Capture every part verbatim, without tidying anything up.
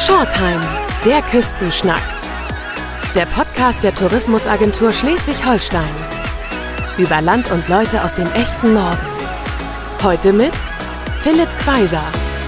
Shortime, der Küstenschnack. Der Podcast der Tourismusagentur Schleswig-Holstein. Über Land und Leute aus dem echten Norden. Heute mit Philipp Quaiser.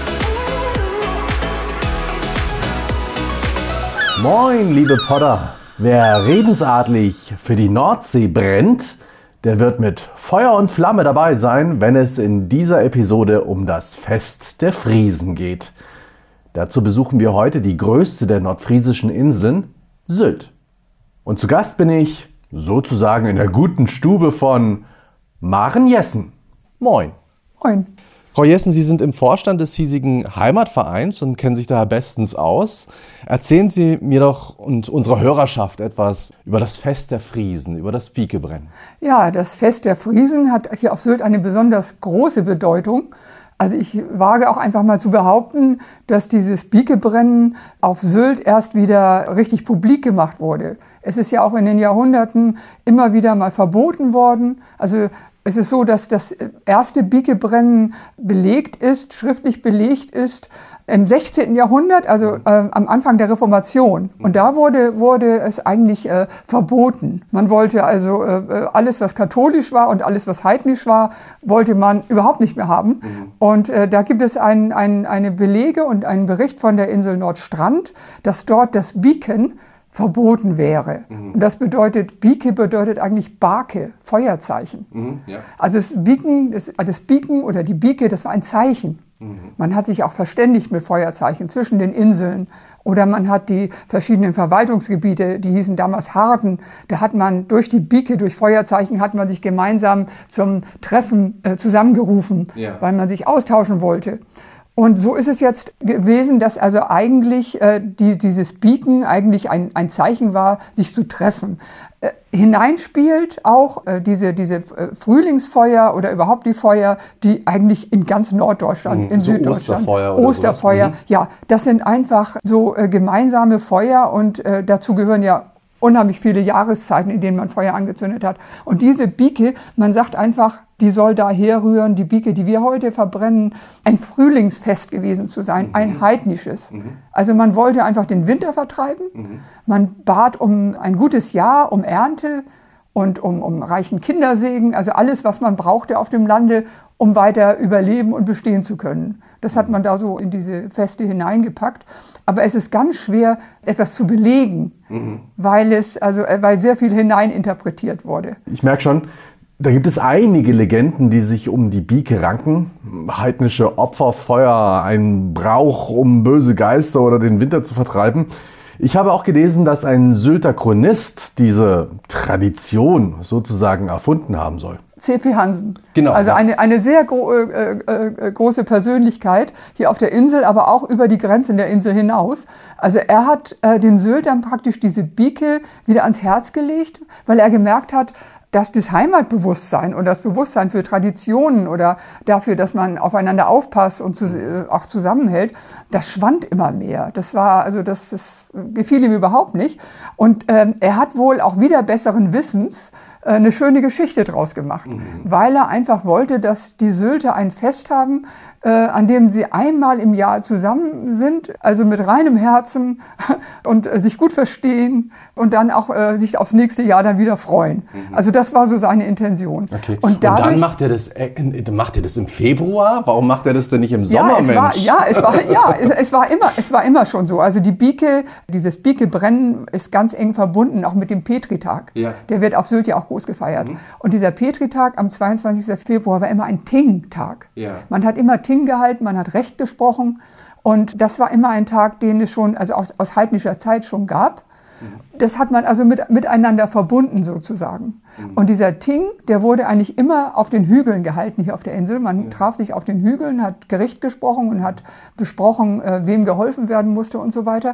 Moin, liebe Podder. Wer redensartlich für die Nordsee brennt, der wird mit Feuer und Flamme dabei sein, wenn es in dieser Episode um das Fest der Friesen geht. Dazu besuchen wir heute die größte der nordfriesischen Inseln, Sylt. Und zu Gast bin ich sozusagen in der guten Stube von Maren Jessen. Moin. Moin. Frau Jessen, Sie sind im Vorstand des hiesigen Heimatvereins und kennen sich daher bestens aus. Erzählen Sie mir doch und unserer Hörerschaft etwas über das Fest der Friesen, über das Bikebrennen. Ja, das Fest der Friesen hat hier auf Sylt eine besonders große Bedeutung. Also ich wage auch einfach mal zu behaupten, dass dieses Bikebrennen auf Sylt erst wieder richtig publik gemacht wurde. Es ist ja auch in den Jahrhunderten immer wieder mal verboten worden. Also es ist so, dass das erste Bikebrennen belegt ist, schriftlich belegt ist, im sechzehnten Jahrhundert, also äh, am Anfang der Reformation. Und da wurde, wurde es eigentlich äh, verboten. Man wollte also äh, alles, was katholisch war und alles, was heidnisch war, wollte man überhaupt nicht mehr haben. Mhm. Und äh, da gibt es ein, ein, eine Belege und einen Bericht von der Insel Nordstrand, dass dort das Biken verboten wäre. Mhm. Und das bedeutet, Bike bedeutet eigentlich Barke, Feuerzeichen. Mhm, ja. Also das Biken, das, das Biken oder die Bike, das war ein Zeichen. Mhm. Man hat sich auch verständigt mit Feuerzeichen zwischen den Inseln. Oder man hat die verschiedenen Verwaltungsgebiete, die hießen damals Harden, da hat man durch die Bike, durch Feuerzeichen, hat man sich gemeinsam zum Treffen äh, zusammengerufen, ja, weil man sich austauschen wollte. Und so ist es jetzt gewesen, dass also eigentlich äh, die, dieses Biken eigentlich ein, ein Zeichen war, sich zu treffen. Äh, hineinspielt auch äh, diese, diese äh, Frühlingsfeuer oder überhaupt die Feuer, die eigentlich in ganz Norddeutschland, mhm, in so Süddeutschland, Osterfeuer, Osterfeuer, mhm, ja, das sind einfach so äh, gemeinsame Feuer und äh, dazu gehören ja unheimlich viele Jahreszeiten, in denen man Feuer angezündet hat. Und diese Bike, man sagt einfach, die soll da herrühren, die Bike, die wir heute verbrennen, ein Frühlingsfest gewesen zu sein, mhm, ein heidnisches. Mhm. Also man wollte einfach den Winter vertreiben, mhm, man bat um ein gutes Jahr, um Ernte und um, um reichen Kindersegen, also alles, was man brauchte auf dem Lande, um weiter überleben und bestehen zu können. Das hat man da so in diese Feste hineingepackt. Aber es ist ganz schwer, etwas zu belegen, mhm, weil es, also, weil sehr viel hineininterpretiert wurde. Ich merke schon, da gibt es einige Legenden, die sich um die Bike ranken. Heidnische Opferfeuer, ein Brauch, um böse Geister oder den Winter zu vertreiben. Ich habe auch gelesen, dass ein Sylter Chronist diese Tradition sozusagen erfunden haben soll. C P Hansen. Genau. Also ja. eine, eine sehr gro äh, äh, große Persönlichkeit hier auf der Insel, aber auch über die Grenzen der Insel hinaus. Also er hat äh, den Syltern praktisch diese Bike wieder ans Herz gelegt, weil er gemerkt hat, dass das Heimatbewusstsein und das Bewusstsein für Traditionen oder dafür, dass man aufeinander aufpasst und zu, äh, auch zusammenhält, das schwand immer mehr. Das war, also das, das gefiel ihm überhaupt nicht. Und ähm, er hat wohl auch wieder besseren Wissens äh, eine schöne Geschichte draus gemacht, mhm, weil er einfach wollte, dass die Sylter ein Fest haben, äh, an dem sie einmal im Jahr zusammen sind, also mit reinem Herzen und äh, sich gut verstehen und dann auch äh, sich aufs nächste Jahr dann wieder freuen. Mhm. Also das war so seine Intention. Okay. Und, dadurch, und dann macht er das, äh, macht er das im Februar? Warum macht er das denn nicht im Sommer, ja, es Mensch? War, ja, es war, ja es, es, war immer, es war immer schon so. Also die Bike, dieses Bikebrennen ist ganz eng verbunden, auch mit dem Petritag. Ja. Der wird auf Sylt ja auch groß gefeiert. Mhm. Und dieser Petritag am zweiundzwanzigsten Februar war immer ein Ting-Tag. Ja. Man hat immer Ting gehalten, man hat Recht gesprochen. Und das war immer ein Tag, den es schon, also aus, aus heidnischer Zeit schon gab. Mhm. Das hat man also mit, miteinander verbunden sozusagen. Mhm. Und dieser Ting, der wurde eigentlich immer auf den Hügeln gehalten hier auf der Insel. Man ja. traf sich auf den Hügeln, hat Gericht gesprochen und hat besprochen, äh, wem geholfen werden musste und so weiter.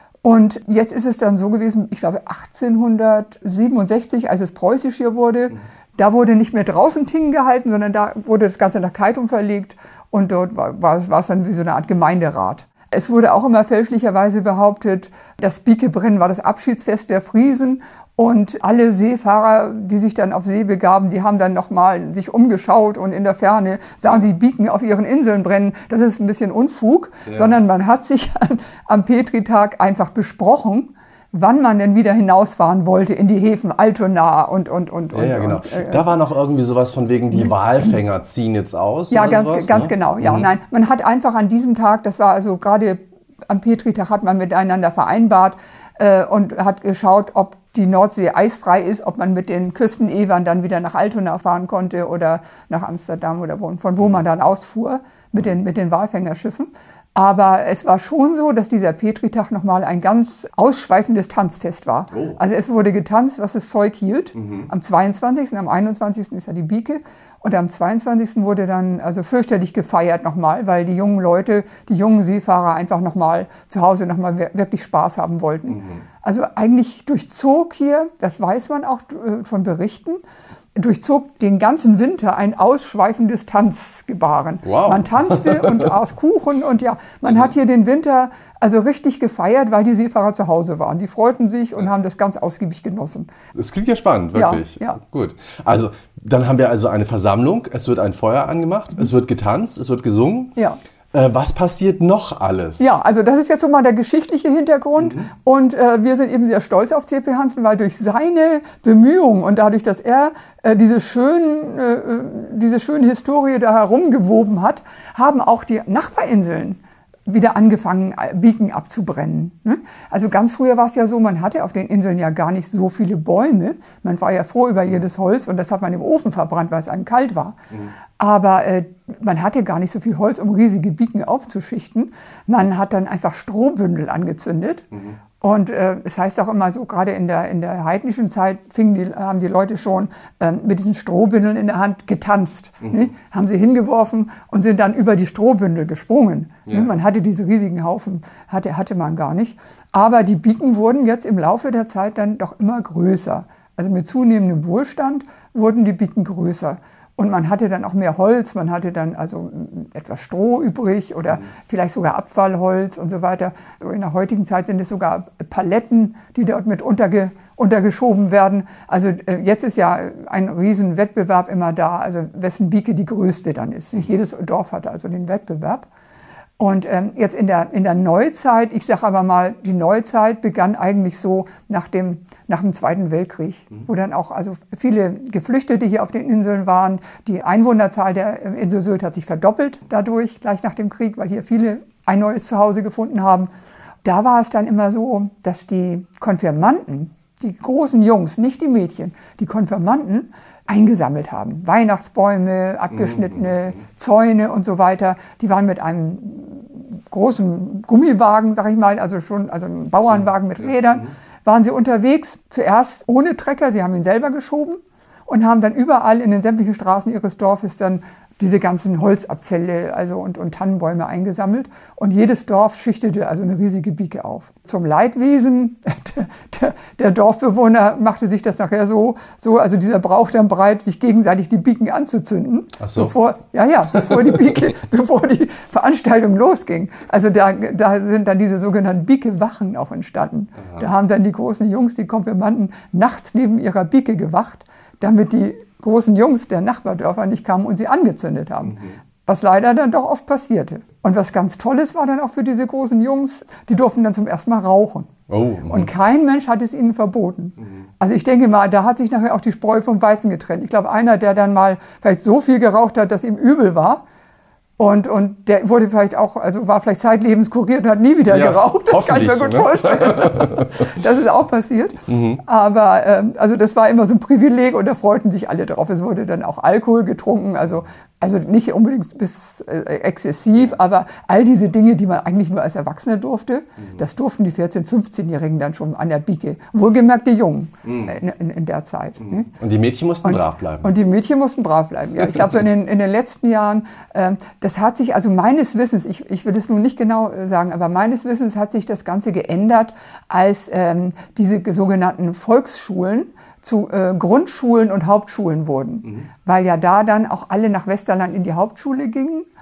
Und jetzt ist es dann so gewesen, ich glaube achtzehnhundertsiebenundsechzig, als es preußisch hier wurde, mhm, da wurde nicht mehr draußen Ting gehalten, sondern da wurde das Ganze nach Keitum verlegt und dort war, war, war es dann wie so eine Art Gemeinderat. Es wurde auch immer fälschlicherweise behauptet, das Bikebrennen war das Abschiedsfest der Friesen. Und alle Seefahrer, die sich dann auf See begaben, die haben dann nochmal sich umgeschaut und in der Ferne sahen sie Biken auf ihren Inseln brennen. Das ist ein bisschen Unfug, ja. Sondern man hat sich an, am Petritag einfach besprochen, wann man denn wieder hinausfahren wollte in die Häfen Altona und, und, und. Ja, ja, genau. Und, äh, da war noch irgendwie sowas von wegen, die Walfänger ziehen jetzt aus. Ja, oder ganz, sowas, ganz ne? genau. Ja, mhm. nein, man hat einfach an diesem Tag, das war also gerade am Petritag, hat man miteinander vereinbart äh, und hat geschaut, ob die Nordsee eisfrei ist, ob man mit den Küstenewern dann wieder nach Altona fahren konnte oder nach Amsterdam oder wo, von wo man dann ausfuhr mit den, mit den Walfängerschiffen. Aber es war schon so, dass dieser Petritag nochmal ein ganz ausschweifendes Tanzfest war. Oh. Also es wurde getanzt, was das Zeug hielt. Mhm. Am zweiundzwanzigsten, am einundzwanzigsten ist ja die Bike. Und am zweiundzwanzigsten wurde dann also fürchterlich gefeiert nochmal, weil die jungen Leute, die jungen Seefahrer einfach nochmal zu Hause nochmal wirklich Spaß haben wollten. Mhm. Also eigentlich durchzog hier, das weiß man auch von Berichten, durchzog den ganzen Winter ein ausschweifendes Tanzgebaren. Wow. Man tanzte und aß Kuchen und ja, man hat hier den Winter also richtig gefeiert, weil die Seefahrer zu Hause waren. Die freuten sich und haben das ganz ausgiebig genossen. Das klingt ja spannend, wirklich. Ja, ja. Gut. Also, dann haben wir also eine Versammlung, es wird ein Feuer angemacht, mhm. es wird getanzt, es wird gesungen. Ja. Äh, was passiert noch alles? Ja, also das ist jetzt so mal der geschichtliche Hintergrund. Mhm. Und äh, wir sind eben sehr stolz auf C P Hansen, weil durch seine Bemühungen und dadurch, dass er äh, diese, schönen, äh, diese schöne Historie da herumgewoben hat, haben auch die Nachbarinseln wieder angefangen, Biken abzubrennen. Also ganz früher war es ja so, man hatte auf den Inseln ja gar nicht so viele Bäume. Man war ja froh über jedes Holz und das hat man im Ofen verbrannt, weil es einem kalt war. Mhm. Aber äh, man hatte gar nicht so viel Holz, um riesige Biken aufzuschichten. Man hat dann einfach Strohbündel angezündet. Mhm. Und äh, es heißt auch immer so, gerade in der, in der heidnischen Zeit fingen die, haben die Leute schon äh, mit diesen Strohbündeln in der Hand getanzt. Mhm. Ne? Haben sie hingeworfen und sind dann über die Strohbündel gesprungen. Ja. Ne? Man hatte diese riesigen Haufen, hatte, hatte man gar nicht. Aber die Biken wurden jetzt im Laufe der Zeit dann doch immer größer. Also mit zunehmendem Wohlstand wurden die Biken größer. Und man hatte dann auch mehr Holz, man hatte dann also etwas Stroh übrig oder mhm. vielleicht sogar Abfallholz und so weiter. So in der heutigen Zeit sind es sogar Paletten, die dort mit unterge, untergeschoben werden. Also äh, jetzt ist ja ein riesen Wettbewerb immer da, also wessen Bike die größte dann ist. Nicht jedes Dorf hatte also den Wettbewerb. Und ähm, jetzt in der, in der Neuzeit, ich sage aber mal, die Neuzeit begann eigentlich so nach dem, nach dem Zweiten Weltkrieg, mhm. wo dann auch also viele Geflüchtete hier auf den Inseln waren. Die Einwohnerzahl der Insel Sylt hat sich verdoppelt dadurch, gleich nach dem Krieg, weil hier viele ein neues Zuhause gefunden haben. Da war es dann immer so, dass die Konfirmanden, die großen Jungs, nicht die Mädchen, die Konfirmanden eingesammelt haben. Weihnachtsbäume, abgeschnittene mhm. Zäune und so weiter. Die waren mit einem großen Gummiwagen, sag ich mal, also schon also ein Bauernwagen mit Rädern, mhm. waren sie unterwegs. Zuerst ohne Trecker, sie haben ihn selber geschoben und haben dann überall in den sämtlichen Straßen ihres Dorfes dann diese ganzen Holzabfälle also und, und Tannenbäume eingesammelt. Und jedes Dorf schichtete also eine riesige Bike auf. Zum Leidwesen der, der, der Dorfbewohner machte sich das nachher so, so, also dieser Brauch dann bereit, sich gegenseitig die Biken anzuzünden. Ach so. Bevor, ja, ja, bevor die Bike, bevor die Veranstaltung losging. Also da, da sind dann diese sogenannten Bike-Wachen auch entstanden. Aha. Da haben dann die großen Jungs, die Konfirmanden, nachts neben ihrer Bike gewacht, damit die großen Jungs der Nachbardörfer nicht kamen und sie angezündet haben. Mhm. Was leider dann doch oft passierte. Und was ganz Tolles war dann auch für diese großen Jungs, die durften dann zum ersten Mal rauchen. Oh, und kein Mensch hat es ihnen verboten. Mhm. Also ich denke mal, da hat sich nachher auch die Spreu vom Weizen getrennt. Ich glaube, einer, der dann mal vielleicht so viel geraucht hat, dass ihm übel war, Und, und der wurde vielleicht auch, also war vielleicht zeitlebens kuriert und hat nie wieder ja, geraucht. Das kann ich mir gut ne? vorstellen. Das ist auch passiert. Mhm. Aber ähm, also das war immer so ein Privileg und da freuten sich alle drauf. Es wurde dann auch Alkohol getrunken, also, also nicht unbedingt bis äh, exzessiv, aber all diese Dinge, die man eigentlich nur als Erwachsene durfte, mhm. das durften die vierzehn-, fünfzehnjährigen dann schon an der Bike. Wohlgemerkt die Jungen mhm. in, in, in der Zeit. Mhm. Ne? Und die Mädchen mussten und, brav bleiben. Und die Mädchen mussten brav bleiben, ja. Ich glaube, so in den, in den letzten Jahren, ähm, das hat sich, also meines Wissens, ich, ich will es nun nicht genau sagen, aber meines Wissens hat sich das Ganze geändert, als ähm, diese sogenannten Volksschulen zu äh, Grundschulen und Hauptschulen wurden. Mhm. Weil ja da dann auch alle nach Westerland in die Hauptschule gingen.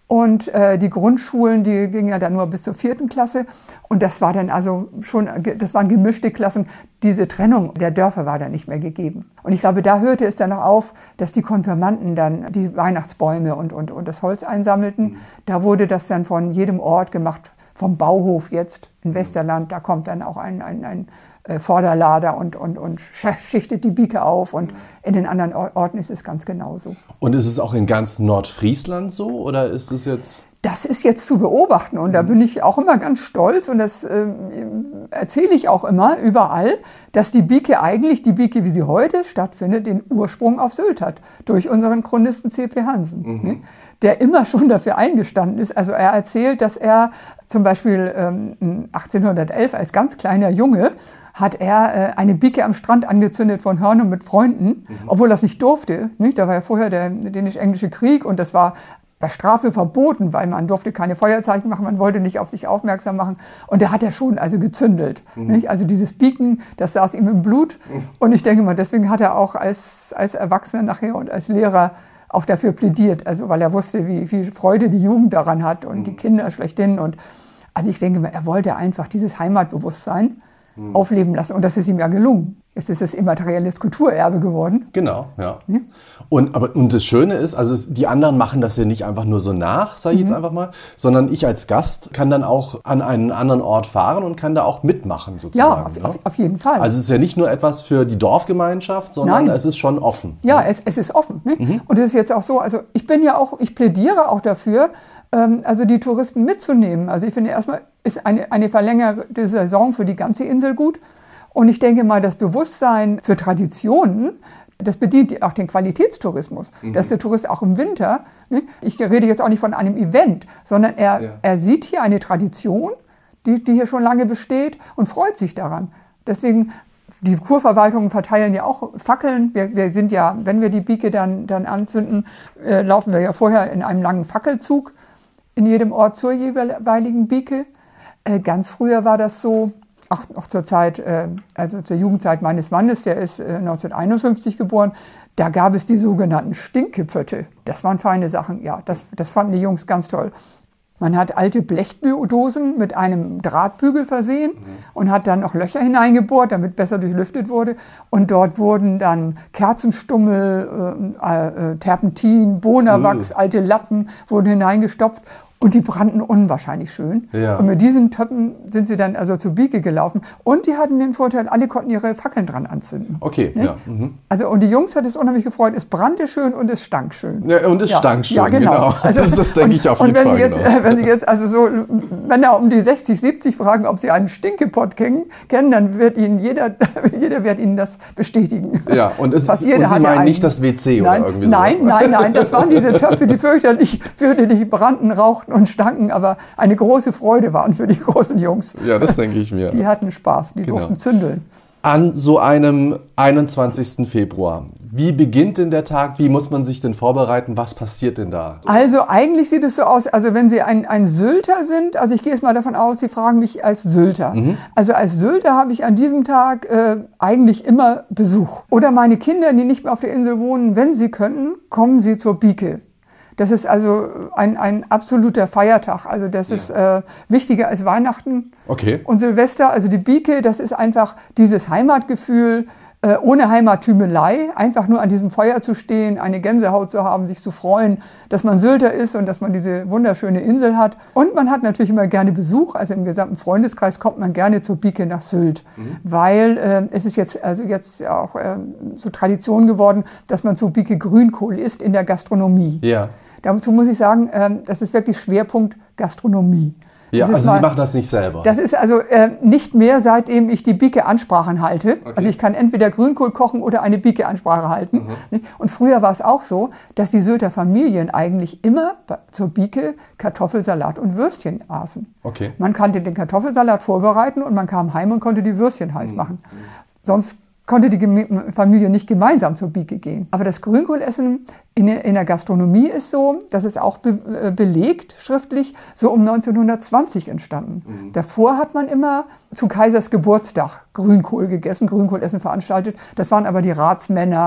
Und äh, die Grundschulen, die gingen ja dann nur bis zur vierten Klasse. Und das war dann also schon, das waren gemischte Klassen. Diese Trennung der Dörfer war dann nicht mehr gegeben. Und ich glaube, da hörte es dann noch auf, dass die Konfirmanden dann die Weihnachtsbäume und, und, und das Holz einsammelten. Mhm. Da wurde das dann von jedem Ort gemacht, vom Bauhof jetzt in Westerland. Da kommt dann auch ein, ein, ein Vorderlader und, und, und schichtet die Bieke auf, und in den anderen Orten ist es ganz genauso. Und ist es auch in ganz Nordfriesland so, oder ist es jetzt... Das ist jetzt zu beobachten, und da bin ich auch immer ganz stolz, und das äh, erzähle ich auch immer überall, dass die Bieke eigentlich, die Bieke, wie sie heute stattfindet, den Ursprung auf Sylt hat, durch unseren Chronisten C P Hansen, mhm. ne? Der immer schon dafür eingestanden ist. Also er erzählt, dass er zum Beispiel ähm, achtzehnhundertelf als ganz kleiner Junge hat er äh, eine Bieke am Strand angezündet von Hörnum mit Freunden, mhm. obwohl er das nicht durfte. Nicht? Da war ja vorher der Dänisch-Englische Krieg, und das war bei Strafe verboten, weil man durfte keine Feuerzeichen machen, man wollte nicht auf sich aufmerksam machen. Und da hat er schon also gezündelt. Mhm. Nicht? Also dieses Bieken, das saß ihm im Blut. Mhm. Und ich denke mal, deswegen hat er auch als, als Erwachsener nachher und als Lehrer auch dafür plädiert. Also weil er wusste, wie viel Freude die Jugend daran hat und mhm. die Kinder schlechthin. Und also ich denke mal, er wollte einfach dieses Heimatbewusstsein mhm. aufleben lassen. Und das ist ihm ja gelungen. Jetzt ist es immaterielles Kulturerbe geworden. Genau, ja. ja. Und, aber, und das Schöne ist, also es, die anderen machen das ja nicht einfach nur so nach, sage ich mhm. jetzt einfach mal, sondern ich als Gast kann dann auch an einen anderen Ort fahren und kann da auch mitmachen sozusagen. Ja, auf, ne? auf, auf jeden Fall. Also es ist ja nicht nur etwas für die Dorfgemeinschaft, sondern Nein. es ist schon offen. Ja, es, es ist offen. Ne? Mhm. Und es ist jetzt auch so, also ich bin ja auch, ich plädiere auch dafür, ähm, also die Touristen mitzunehmen. Also ich finde erstmal, ist eine, eine verlängerte Saison für die ganze Insel gut. Und ich denke mal, das Bewusstsein für Traditionen, das bedient auch den Qualitätstourismus, mhm. dass der Tourist auch im Winter, ne, ich rede jetzt auch nicht von einem Event, sondern er, ja. er sieht hier eine Tradition, die, die hier schon lange besteht, und freut sich daran. Deswegen, die Kurverwaltungen verteilen ja auch Fackeln. Wir, wir sind ja, wenn wir die Bieke dann, dann anzünden, äh, laufen wir ja vorher in einem langen Fackelzug in jedem Ort zur jeweiligen Bieke. Äh, ganz früher war das so, auch noch zur Zeit, also zur Jugendzeit meines Mannes, der ist neunzehnhunderteinundfünfzig geboren, da gab es die sogenannten Stinkepötte. Das waren feine Sachen, ja, das, das fanden die Jungs ganz toll. Man hat alte Blechdosen mit einem Drahtbügel versehen mhm. und hat dann noch Löcher hineingebohrt, damit besser durchlüftet wurde. Und dort wurden dann Kerzenstummel, äh, äh, Terpentin, Bohnerwachs, mhm. alte Lappen wurden hineingestopft. Und die brannten unwahrscheinlich schön. Ja. Und mit diesen Töpfen sind sie dann also zur Bieke gelaufen. Und die hatten den Vorteil, alle konnten ihre Fackeln dran anzünden. Okay, ne? ja. Mhm. Also, und die Jungs hat es unheimlich gefreut. Es brannte schön und es stank schön. Ja, und es ja. stank schön, ja, genau. genau. Also, das, das denke ich auf jeden und wenn Fall. Sie jetzt, genau. wenn Sie jetzt also so Männer um die sechzig, siebzig fragen, ob sie einen Stinkepott kennen, kennen dann wird Ihnen jeder, jeder wird Ihnen das bestätigen. Ja, und, es, Fast und Sie meinen einen. nicht das W C nein, oder irgendwie nein, sowas? Nein, nein, nein. Das waren diese Töpfe, die fürchterlich, fürchterlich brannten, rauchten und stanken, aber eine große Freude waren für die großen Jungs. Ja, das denke ich mir. Die hatten Spaß, die genau. durften zündeln. An so einem einundzwanzigsten Februar, wie beginnt denn der Tag? Wie muss man sich denn vorbereiten? Was passiert denn da? Also eigentlich sieht es so aus, also wenn Sie ein, ein Sylter sind, also ich gehe jetzt mal davon aus, Sie fragen mich als Sylter. Mhm. Also als Sylter habe ich an diesem Tag äh, eigentlich immer Besuch. Oder meine Kinder, die nicht mehr auf der Insel wohnen, wenn sie können, kommen sie zur Bieke. Das ist also ein, ein absoluter Feiertag. Also das ja. ist äh, wichtiger als Weihnachten okay. und Silvester. Also die Bieke, das ist einfach dieses Heimatgefühl, äh, ohne Heimattümelei. Einfach nur an diesem Feuer zu stehen, eine Gänsehaut zu haben, sich zu freuen, dass man Sylter ist und dass man diese wunderschöne Insel hat. Und man hat natürlich immer gerne Besuch. Also im gesamten Freundeskreis kommt man gerne zur Bieke nach Sylt. Mhm. Weil äh, es ist jetzt, also jetzt auch äh, so Tradition geworden, dass man zur Bieke Grünkohl isst in der Gastronomie. Ja. Dazu muss ich sagen, das ist wirklich Schwerpunkt Gastronomie. Ja, also mal, Sie machen das nicht selber? Das ist also äh, nicht mehr, seitdem ich die Bieke-Ansprachen halte. Okay. Also ich kann entweder Grünkohl kochen oder eine Bieke-Ansprache halten. Mhm. Und früher war es auch so, dass die Sylter Familien eigentlich immer zur Bieke Kartoffelsalat und Würstchen aßen. Okay. Man konnte den Kartoffelsalat vorbereiten und man kam heim und konnte die Würstchen heiß mhm. machen. Sonst konnte die Familie nicht gemeinsam zur Bieke gehen. Aber das Grünkohlessen in der Gastronomie ist so, das ist auch be- belegt schriftlich, so um neunzehnhundertzwanzig entstanden. Mhm. Davor hat man immer zu Kaisers Geburtstag Grünkohl gegessen, Grünkohlessen veranstaltet. Das waren aber die Ratsmänner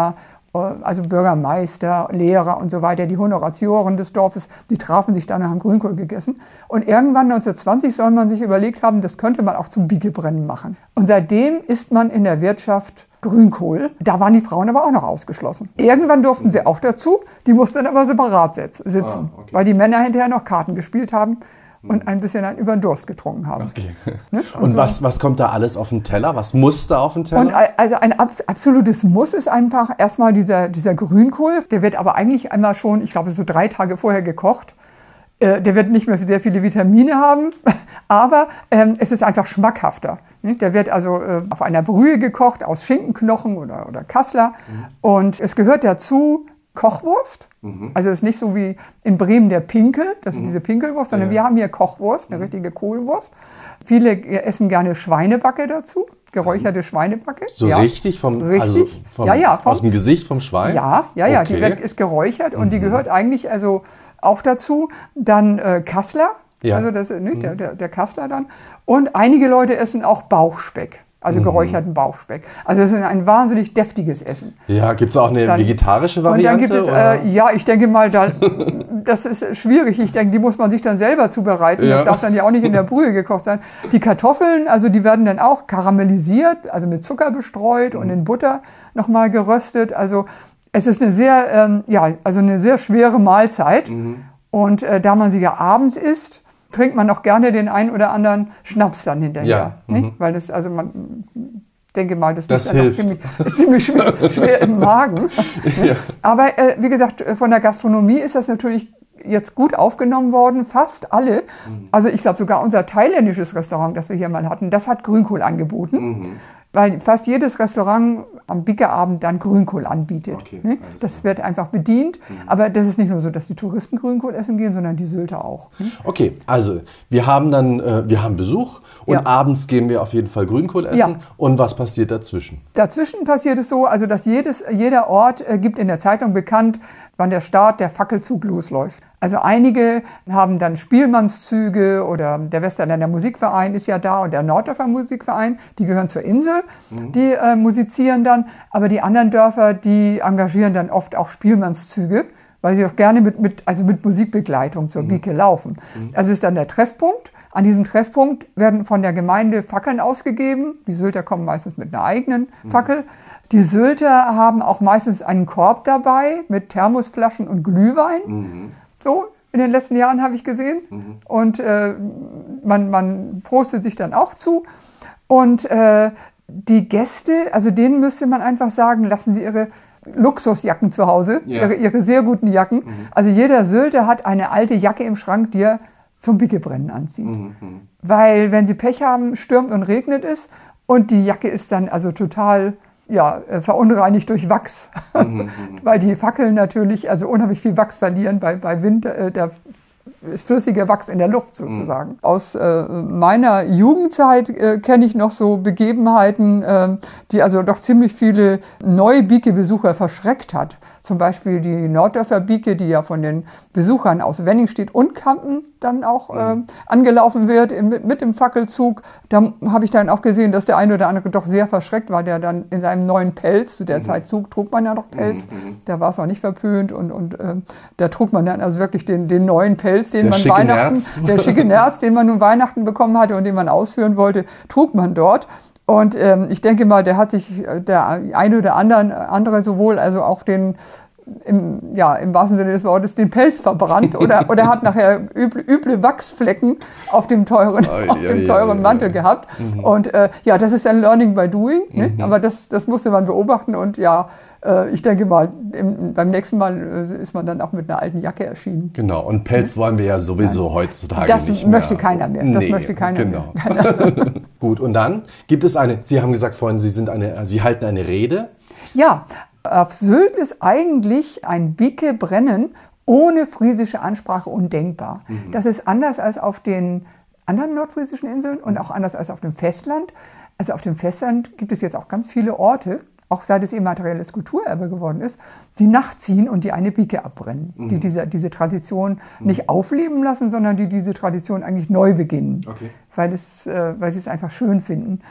Also Bürgermeister, Lehrer und so weiter, die Honoratioren des Dorfes, die trafen sich dann und haben Grünkohl gegessen. Und irgendwann neunzehnhundertzwanzig soll man sich überlegt haben, das könnte man auch zum Biegebrennen machen. Und seitdem isst man in der Wirtschaft Grünkohl. Da waren die Frauen aber auch noch ausgeschlossen. Irgendwann durften sie auch dazu, die mussten dann aber separat sitzen, ah, okay. weil die Männer hinterher noch Karten gespielt haben und ein bisschen dann über den Durst getrunken haben. Okay. Ne? Und, und so. was, was kommt da alles auf den Teller? Was muss da auf den Teller? Und also ein absolutes Muss ist einfach erstmal dieser, dieser Grünkohl. Der wird aber eigentlich einmal schon, ich glaube so drei Tage vorher gekocht. Der wird nicht mehr sehr viele Vitamine haben, aber ähm, es ist einfach schmackhafter. Der wird also äh, auf einer Brühe gekocht aus Schinkenknochen oder, oder Kassler. Mhm. Und es gehört dazu Kochwurst. Mhm. Also es ist nicht so wie in Bremen der Pinkel, das ist mhm. diese Pinkelwurst, sondern ja. wir haben hier Kochwurst, eine mhm. richtige Kohlwurst. Viele essen gerne Schweinebacke dazu, geräucherte also, Schweinebacke. So ja. richtig, vom, richtig. Also vom, ja, ja, vom, aus dem Gesicht vom Schwein? Ja, ja, ja, okay. Die wird, ist geräuchert mhm. und die gehört eigentlich also auch dazu. Dann äh, Kassler, ja. also das, ne, mhm. der, der, der Kassler dann. Und einige Leute essen auch Bauchspeck. Also mhm. geräucherten Bauchspeck. Also das ist ein wahnsinnig deftiges Essen. Ja, gibt es auch eine dann, vegetarische Variante? Und dann gibt es, äh, ja, ich denke mal, da, das ist schwierig. Ich denke, die muss man sich dann selber zubereiten. Ja. Das darf dann ja auch nicht in der Brühe gekocht sein. Die Kartoffeln, also die werden dann auch karamellisiert, also mit Zucker bestreut mhm. und in Butter nochmal geröstet. Also es ist eine sehr, ähm, ja, also eine sehr schwere Mahlzeit. Mhm. Und äh, da man sie ja abends isst, trinkt man auch gerne den einen oder anderen Schnaps dann hinterher. Ja, nicht? Weil das, also man denke mal, das, das ist, ziemlich, ist ziemlich schwer, schwer im Magen. Ja. Aber äh, wie gesagt, von der Gastronomie ist das natürlich jetzt gut aufgenommen worden, fast alle. Mhm. Also ich glaube sogar unser thailändisches Restaurant, das wir hier mal hatten, das hat Grünkohl angeboten. Mhm. Weil fast jedes Restaurant am Biegeabend dann Grünkohl anbietet. Okay, ne? Das wird einfach bedient. Mhm. Aber das ist nicht nur so, dass die Touristen Grünkohl essen gehen, sondern die Sylter auch. Ne? Okay, also wir haben dann äh, wir haben Besuch und ja. abends gehen wir auf jeden Fall Grünkohl essen. Ja. Und was passiert dazwischen? Dazwischen passiert es so, also dass jedes, jeder Ort äh, gibt in der Zeitung bekannt, wann der Start der Fackelzug losläuft. Also einige haben dann Spielmannszüge oder der Westerländer Musikverein ist ja da und der Norddorfer Musikverein, die gehören zur Insel, mhm. die äh, musizieren dann. Aber die anderen Dörfer, die engagieren dann oft auch Spielmannszüge, weil sie auch gerne mit, mit, also mit Musikbegleitung zur mhm. Bieke laufen. Mhm. Also ist dann der Treffpunkt. An diesem Treffpunkt werden von der Gemeinde Fackeln ausgegeben. Die Sylter kommen meistens mit einer eigenen Fackel. Mhm. Die Sylter haben auch meistens einen Korb dabei mit Thermosflaschen und Glühwein. Mhm. So, in den letzten Jahren habe ich gesehen. Mhm. Und äh, man, man prostet sich dann auch zu. Und äh, die Gäste, also denen müsste man einfach sagen, lassen sie ihre Luxusjacken zu Hause, ja. ihre, ihre sehr guten Jacken. Mhm. Also jeder Sylter hat eine alte Jacke im Schrank, die er zum Biegebrennen anzieht. Mhm. Weil wenn sie Pech haben, stürmt und regnet es. Und die Jacke ist dann also total... ja, verunreinigt durch Wachs, mhm, weil die Fackeln natürlich also unheimlich viel Wachs verlieren bei, bei Wind, äh, der ist flüssiger Wachs in der Luft sozusagen. Mhm. Aus äh, meiner Jugendzeit äh, kenne ich noch so Begebenheiten, äh, die also doch ziemlich viele neue Bieke-Besucher verschreckt hat. Zum Beispiel die Norddorfer Bieke, die ja von den Besuchern aus Wenningstedt und Kampen dann auch äh, angelaufen wird im, mit dem Fackelzug. Da habe ich dann auch gesehen, dass der eine oder andere doch sehr verschreckt war, der dann in seinem neuen Pelz, zu der mhm. Zeit Zug trug man ja noch Pelz, mhm. da war es auch nicht verpönt und, und äh, da trug man dann also wirklich den, den neuen Pelz, den der man Weihnachten, Nerz. der schicke Nerz, den man nun Weihnachten bekommen hatte und den man ausführen wollte, trug man dort. Und ähm, ich denke mal, der hat sich der eine oder andere, andere sowohl also auch den im, ja, im wahrsten Sinne des Wortes den Pelz verbrannt oder, oder hat nachher üble, üble Wachsflecken auf dem teuren, oh, auf ja, dem teuren ja, Mantel ja. gehabt. Mhm. Und äh, ja, das ist ein Learning by Doing, ne? Mhm. Aber das, das musste man beobachten und ja, äh, ich denke mal, im, beim nächsten Mal äh, ist man dann auch mit einer alten Jacke erschienen. Genau, und Pelz wollen wir ja sowieso Nein. heutzutage das nicht mehr. Das möchte keiner mehr. Das nee, möchte keiner genau. mehr. Keiner. Gut, und dann gibt es eine, Sie haben gesagt vorhin, Sie, sind eine, Sie halten eine Rede. Ja, auf Sylt ist eigentlich ein Biegebrennen ohne friesische Ansprache undenkbar. Mhm. Das ist anders als auf den anderen nordfriesischen Inseln und auch anders als auf dem Festland. Also auf dem Festland gibt es jetzt auch ganz viele Orte, auch seit es immaterielles Kulturerbe geworden ist, die nachziehen und die eine Bieke abbrennen, mhm. die diese, diese Tradition mhm. nicht aufleben lassen, sondern die diese Tradition eigentlich neu beginnen, okay. weil, es, äh, weil sie es einfach schön finden.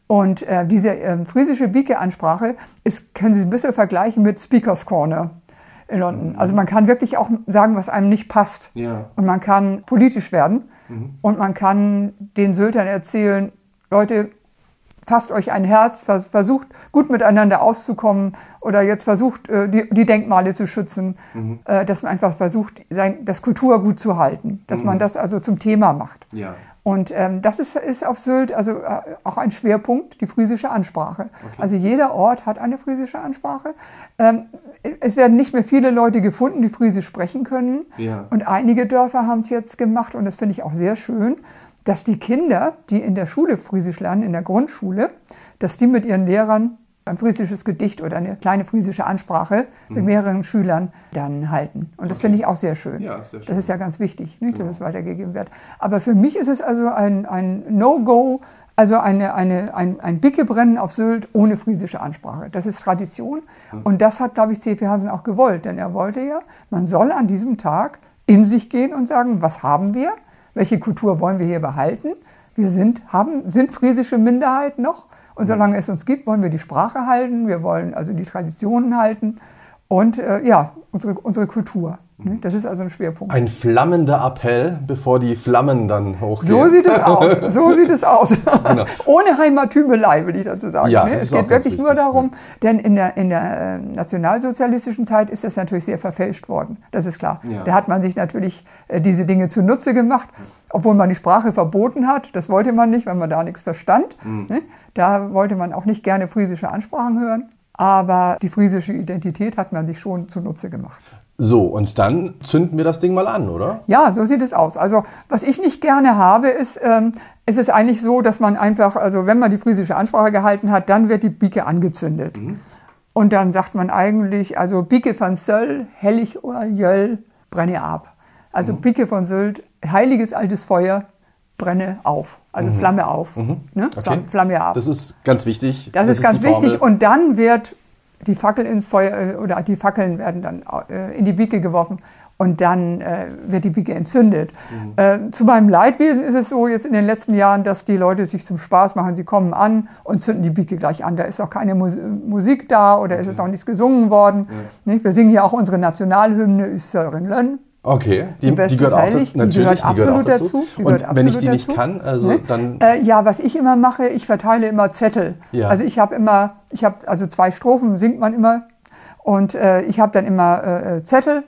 Und äh, diese äh, friesische Bieke-Ansprache ist, können Sie ein bisschen vergleichen mit Speakers Corner in London. Also man kann wirklich auch sagen, was einem nicht passt. Ja. Und man kann politisch werden Mhm. und man kann den Syltern erzählen, Leute, fasst euch ein Herz, vers- versucht gut miteinander auszukommen oder jetzt versucht, äh, die, die Denkmale zu schützen, Mhm. äh, dass man einfach versucht, sein, das Kulturgut zu halten, dass Mhm. man das also zum Thema macht. Ja. Und ähm, das ist, ist auf Sylt also äh, auch ein Schwerpunkt, die friesische Ansprache. Okay. Also jeder Ort hat eine friesische Ansprache. Ähm, es werden nicht mehr viele Leute gefunden, die Friesisch sprechen können. Ja. Und einige Dörfer haben es jetzt gemacht, und das finde ich auch sehr schön, dass die Kinder, die in der Schule Friesisch lernen, in der Grundschule, dass die mit ihren Lehrern ein friesisches Gedicht oder eine kleine friesische Ansprache mit mehreren Schülern dann halten. Und das Okay. finde ich auch sehr schön. Ja, sehr schön. Das ist ja ganz wichtig, ne, Genau. dass es weitergegeben wird. Aber für mich ist es also ein, ein No-Go, also eine, eine, ein, ein Bickebrennen auf Sylt ohne friesische Ansprache. Das ist Tradition. Und das hat, glaube ich, C P Hansen auch gewollt. Denn er wollte ja, man soll an diesem Tag in sich gehen und sagen, was haben wir? Welche Kultur wollen wir hier behalten? Wir sind, haben, sind friesische Minderheit noch. Und solange es uns gibt, wollen wir die Sprache halten, wir wollen also die Traditionen halten und äh, ja, unsere, unsere Kultur. Ne? Das ist also ein Schwerpunkt. Ein flammender Appell, bevor die Flammen dann hochgehen. So sieht es aus. So sieht es aus. Genau. Ohne Heimattümelei, will ich dazu sagen. Ja, ne? das Es ist auch geht ganz wirklich nur wichtig, darum, denn in der, in der äh, nationalsozialistischen Zeit ist das natürlich sehr verfälscht worden. Das ist klar. Ja. Da hat man sich natürlich äh, diese Dinge zunutze gemacht, obwohl man die Sprache verboten hat. Das wollte man nicht, weil man da nichts verstand. Mhm. Ne? Da wollte man auch nicht gerne friesische Ansprachen hören. Aber die friesische Identität hat man sich schon zunutze gemacht. So, und dann zünden wir das Ding mal an, oder? Ja, so sieht es aus. Also was ich nicht gerne habe, ist, ähm, ist es eigentlich so, dass man einfach, also wenn man die friesische Ansprache gehalten hat, dann wird die Bieke angezündet. Mhm. Und dann sagt man eigentlich, also Bieke van Söll, hellig oder jöll, brenne ab. Also Mhm. Bieke von Sylt, heiliges altes Feuer, brenne auf. Also Flamme auf. Mhm. Ne? Okay. Flamme, Flamme ab. Das ist ganz wichtig. Das, ist ganz die Formel. wichtig. Und dann wird die Fackel ins Feuer, äh, oder die Fackeln werden dann äh, in die Bieke geworfen und dann äh, wird die Bieke entzündet. Mhm. Äh, zu meinem Leidwesen ist es so jetzt in den letzten Jahren, dass die Leute sich zum Spaß machen. Sie kommen an und zünden die Bieke gleich an. Da ist auch keine Mus Musik da oder Okay. ist es auch nichts gesungen worden. Ja. Nicht? Wir singen ja auch unsere Nationalhymne Üstöringen. Okay, die, Die die Beste gehört ist auch heilig, dazu. die Natürlich, gehört die gehört auch absolut dazu. dazu, die Und gehört wenn ich absolut die nicht dazu. kann, also Ne? dann... Äh, ja, was ich immer mache, ich verteile immer Zettel. Ja. Also ich habe immer, ich habe also zwei Strophen singt man immer und äh, ich habe dann immer äh, Zettel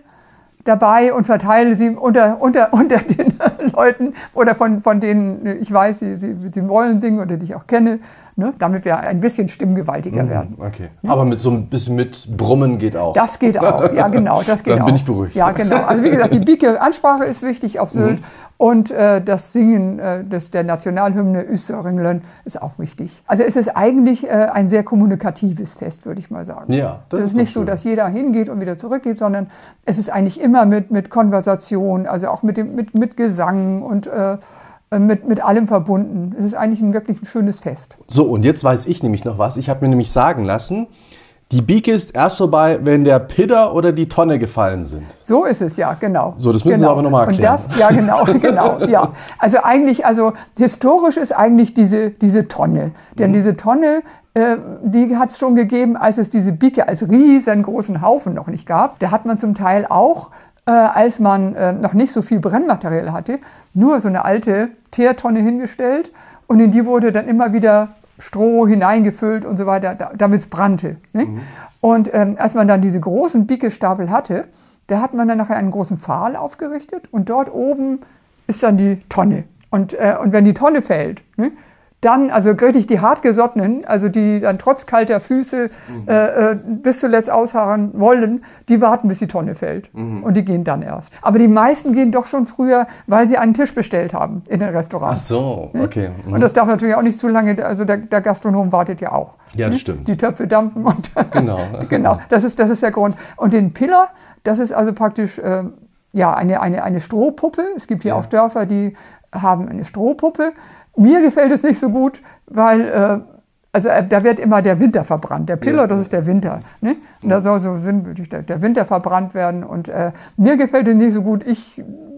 dabei und verteile sie unter, unter, unter den Leuten oder von, von denen ich weiß, sie, sie, sie wollen singen oder die ich auch kenne, ne? Damit wir ein bisschen stimmgewaltiger werden. Okay, aber mit so ein bisschen mit Brummen geht auch. Das geht auch, ja genau, das geht Dann auch. bin ich beruhigt. Ja genau, also wie gesagt, die Bieke-Ansprache ist wichtig auf Sylt und äh, das Singen äh, des, der Nationalhymne Üstöringen ist auch wichtig. Also es ist eigentlich äh, ein sehr kommunikatives Fest, würde ich mal sagen. Ja, das das ist ist doch nicht so, schön. dass jeder hingeht und wieder zurückgeht, sondern es ist eigentlich immer mit, mit Konversation, also auch mit, dem, mit, mit Gesang und äh, mit, mit allem verbunden. Es ist eigentlich ein wirklich ein schönes Fest. So, und jetzt weiß ich nämlich noch was. Ich habe mir nämlich sagen lassen, die Bieke ist erst vorbei, wenn der Pidder oder die Tonne gefallen sind. So ist es, ja, genau. So, das müssen Sie genau. aber noch mal erklären. Und das, ja, genau, genau, ja. Also eigentlich, also historisch ist eigentlich diese, diese Tonne. Denn Mhm. diese Tonne, äh, die hat es schon gegeben, als es diese Bieke als riesengroßen Haufen noch nicht gab. Da hat man zum Teil auch, äh, als man äh, noch nicht so viel Brennmaterial hatte, nur so eine alte Teertonne hingestellt und in die wurde dann immer wieder Stroh hineingefüllt und so weiter, da, damit es brannte. Ne? Mhm. Und ähm, als man dann diese großen Biekestapel hatte, da hat man dann nachher einen großen Pfahl aufgerichtet und dort oben ist dann die Tonne. Und, äh, und wenn die Tonne fällt, ne, dann, also richtig die hartgesottenen, also die dann trotz kalter Füße Mhm. äh, äh, bis zuletzt ausharren wollen, die warten, bis die Tonne fällt. Mhm. Und die gehen dann erst. Aber die meisten gehen doch schon früher, weil sie einen Tisch bestellt haben in den Ach Restaurants. so, okay. Mhm. Und das darf natürlich auch nicht zu lange, also der, der Gastronom wartet ja auch. Ja, das Ne? stimmt. Die Töpfe dampfen und Genau. genau, das ist, das ist der Grund. Und den Piller, das ist also praktisch äh, ja, eine, eine, eine Strohpuppe. Es gibt hier Ja. auch Dörfer, die haben eine Strohpuppe. Mir gefällt es nicht so gut, weil äh, also äh, da wird immer der Winter verbrannt. Der Piller, Ja. das ist der Winter. Ne? Und da soll so sinnbildlich der, der Winter verbrannt werden. Und äh, mir gefällt es nicht so gut. Ich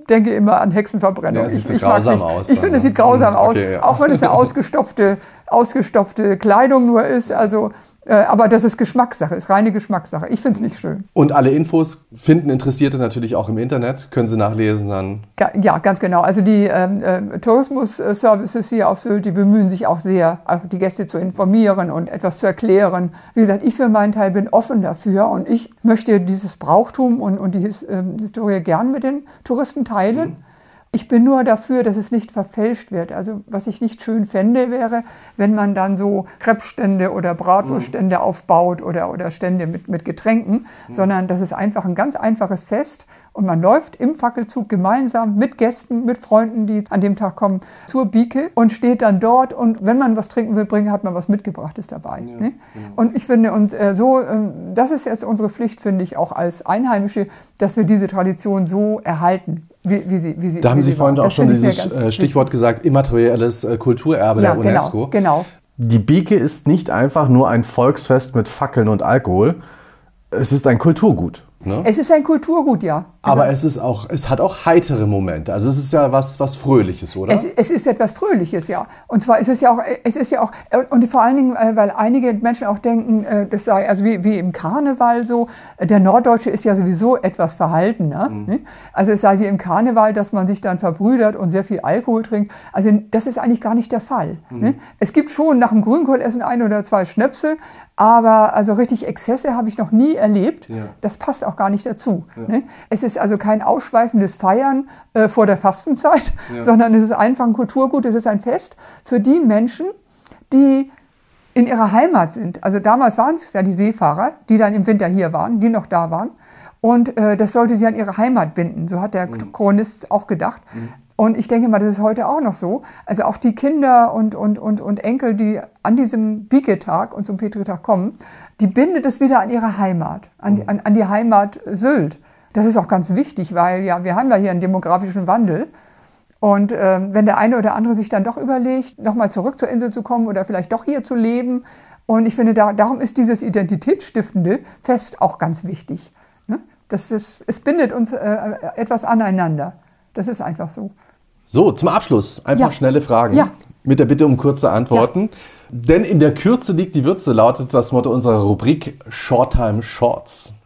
denke immer an Hexenverbrennung. Ja, es sieht ich so ich grausam nicht. aus. Ich dann, finde, es ne? sieht grausam aus, Okay, ja. auch wenn es eine ausgestopfte, ausgestopfte Kleidung nur ist. Also, äh, aber das ist Geschmackssache, ist reine Geschmackssache. Ich finde es nicht schön. Und alle Infos finden Interessierte natürlich auch im Internet, können sie nachlesen dann. Ja, ganz genau. Also die ähm, äh, Tourismus-Services hier auf Sylt, die bemühen sich auch sehr, auch die Gäste zu informieren und etwas zu erklären. Wie gesagt, ich für meinen Teil bin offen dafür und ich möchte dieses Brauchtum und, und die His, äh, Historie gern mit den Touristen teilen. Mhm. Ich bin nur dafür, dass es nicht verfälscht wird. Also was ich nicht schön fände, wäre, wenn man dann so Krebsstände oder Bratwurststände mhm. aufbaut oder, oder Stände mit, mit Getränken, mhm. sondern das ist einfach ein ganz einfaches Fest und man läuft im Fackelzug gemeinsam mit Gästen, mit Freunden, die an dem Tag kommen, zur Bieke und steht dann dort und wenn man was trinken will, bringen, hat man was Mitgebrachtes dabei. Ja, ne? ja. Und ich finde, und äh, so, äh, das ist jetzt unsere Pflicht, finde ich, auch als Einheimische, dass wir diese Tradition so erhalten. Wie, wie sie, wie sie, da haben wie Sie sie vorhin war. auch Das schon finde ich dieses mir ganz Stichwort wichtig. gesagt, immaterielles äh, Kulturerbe Ja, der UNESCO. genau, genau. Die Bieke ist nicht einfach nur ein Volksfest mit Fackeln und Alkohol. Es ist ein Kulturgut. Ne? Es ist ein Kulturgut, ja. Aber es ist auch, es hat auch heitere Momente. Also es ist ja was, was Fröhliches, oder? Es, es ist etwas Fröhliches, ja. Und zwar ist es ja auch, es ist ja auch, und vor allen Dingen, weil einige Menschen auch denken, das sei also wie, wie im Karneval so, der Norddeutsche ist ja sowieso etwas verhaltener. Mhm. Ne? Also es sei wie im Karneval, dass man sich dann verbrüdert und sehr viel Alkohol trinkt. Also das ist eigentlich gar nicht der Fall. Mhm. Ne? Es gibt schon nach dem Grünkohlessen ein oder zwei Schnäpse, aber also richtig Exzesse habe ich noch nie erlebt. Ja. Das passt auch gar nicht dazu. Ja. Ne? Es ist also kein ausschweifendes Feiern äh, vor der Fastenzeit, ja. sondern es ist einfach ein Kulturgut, es ist ein Fest für die Menschen, die in ihrer Heimat sind. Also damals waren es ja die Seefahrer, die dann im Winter hier waren, die noch da waren. Und äh, das sollte sie an ihre Heimat binden. So hat der mhm. Chronist auch gedacht. Mhm. Und ich denke mal, das ist heute auch noch so. Also auch die Kinder und, und, und, und Enkel, die an diesem Bieke-Tag und zum Petri-Tag kommen, die bindet es wieder an ihre Heimat, an die, an, an die Heimat Sylt. Das ist auch ganz wichtig, weil ja, wir haben ja hier einen demografischen Wandel. Und äh, wenn der eine oder andere sich dann doch überlegt, nochmal zurück zur Insel zu kommen oder vielleicht doch hier zu leben. Und ich finde, da, darum ist dieses identitätsstiftende Fest auch ganz wichtig. Ne? Das ist, es bindet uns äh, etwas aneinander. Das ist einfach so. So, zum Abschluss einfach ja. schnelle Fragen. Ja. Mit der Bitte um kurze Antworten. Ja. Denn in der Kürze liegt die Würze, lautet das Motto unserer Rubrik Shorttime Shorts.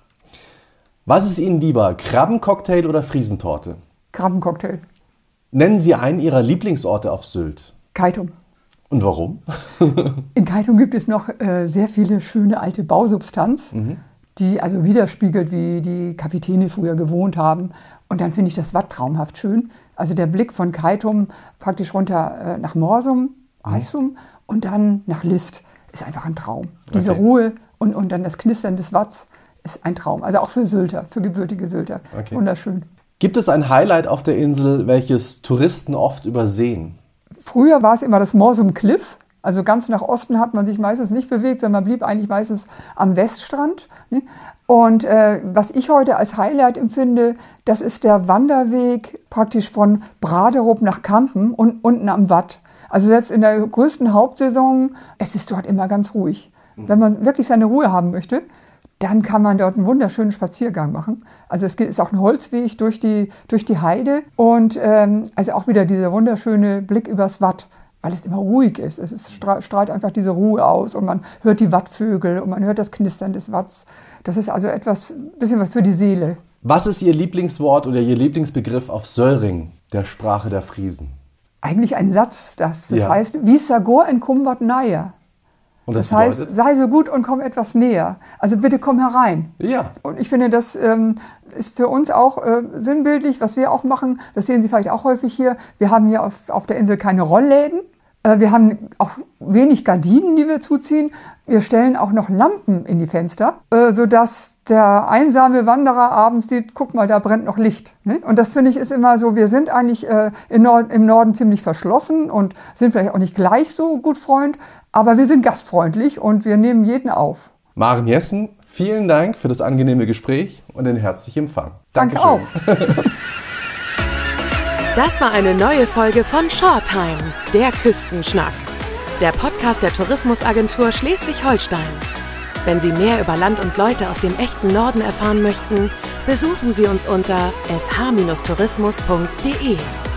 Was ist Ihnen lieber, Krabbencocktail oder Friesentorte? Krabbencocktail. Nennen Sie einen Ihrer Lieblingsorte auf Sylt. Keitum. Und warum? In Keitum gibt es noch äh, sehr viele schöne alte Bausubstanz, mhm. die also widerspiegelt, wie die Kapitäne früher gewohnt haben. Und dann finde ich das Watt traumhaft schön. Also der Blick von Keitum praktisch runter äh, nach Morsum, Eissum mhm. und dann nach List ist einfach ein Traum. Diese okay. Ruhe und, und dann das Knistern des Watts ist ein Traum. Also auch für Sylter, für gebürtige Sylter. Okay. Wunderschön. Gibt es ein Highlight auf der Insel, welches Touristen oft übersehen? Früher war es immer das Morsum Cliff. Also ganz nach Osten hat man sich meistens nicht bewegt, sondern man blieb eigentlich meistens am Weststrand. Und äh, was ich heute als Highlight empfinde, das ist der Wanderweg praktisch von Braderup nach Kampen und unten am Watt. Also selbst in der größten Hauptsaison, es ist dort immer ganz ruhig. Wenn man wirklich seine Ruhe haben möchte, dann kann man dort einen wunderschönen Spaziergang machen. Also es ist auch ein Holzweg durch die, durch die Heide und ähm, also auch wieder dieser wunderschöne Blick übers Watt, weil es immer ruhig ist. Es ist, strahlt einfach diese Ruhe aus und man hört die Wattvögel und man hört das Knistern des Watts. Das ist also etwas, bisschen was für die Seele. Was ist Ihr Lieblingswort oder Ihr Lieblingsbegriff auf Söllring, der Sprache der Friesen? Eigentlich ein Satz, das, das ja. heißt, wie Sagor en Kumbat nahe. Und das, das heißt, bedeutet? sei so gut und komm etwas näher. Also bitte komm herein. Ja. Und ich finde, das ähm, ist für uns auch äh, sinnbildlich, was wir auch machen. Das sehen Sie vielleicht auch häufig hier. Wir haben hier auf, auf der Insel keine Rollläden. Äh, wir haben auch wenig Gardinen, die wir zuziehen. Wir stellen auch noch Lampen in die Fenster, äh, sodass der einsame Wanderer abends sieht, guck mal, da brennt noch Licht. Ne? Und das finde ich ist immer so, wir sind eigentlich äh, im, Nord- im Norden ziemlich verschlossen und sind vielleicht auch nicht gleich so gut Freund, aber wir sind gastfreundlich und wir nehmen jeden auf. Maren Jessen, vielen Dank für das angenehme Gespräch und den herzlichen Empfang. Danke Dankeschön. auch. Das war eine neue Folge von Shorttime, der Küstenschnack. Der Podcast der Tourismusagentur Schleswig-Holstein. Wenn Sie mehr über Land und Leute aus dem echten Norden erfahren möchten, Besuchen Sie uns unter s h tourismus punkt d e.